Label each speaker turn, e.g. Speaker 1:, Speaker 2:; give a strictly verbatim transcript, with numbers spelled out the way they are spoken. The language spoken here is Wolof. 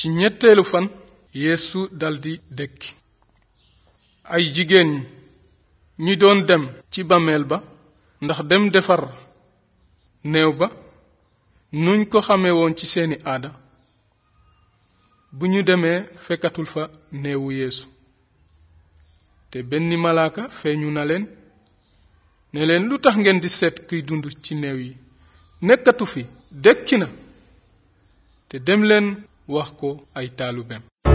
Speaker 1: ci ñetteelu fan Yeesu daldi dekki. ay jigéen ñi doon dem ci bàmmeel ba ndax dem defar néew ba nuñ ko xamee woon ci seeni aada, bu ñu demee fekkatul fa néewu Yeesu. te benn malaaka feeñu na leen ne leen, lu tax ngeen di seet kuy dund ci néew yi? nekkatu fi, dekki na. te dem leen wax ko ay taalubeem.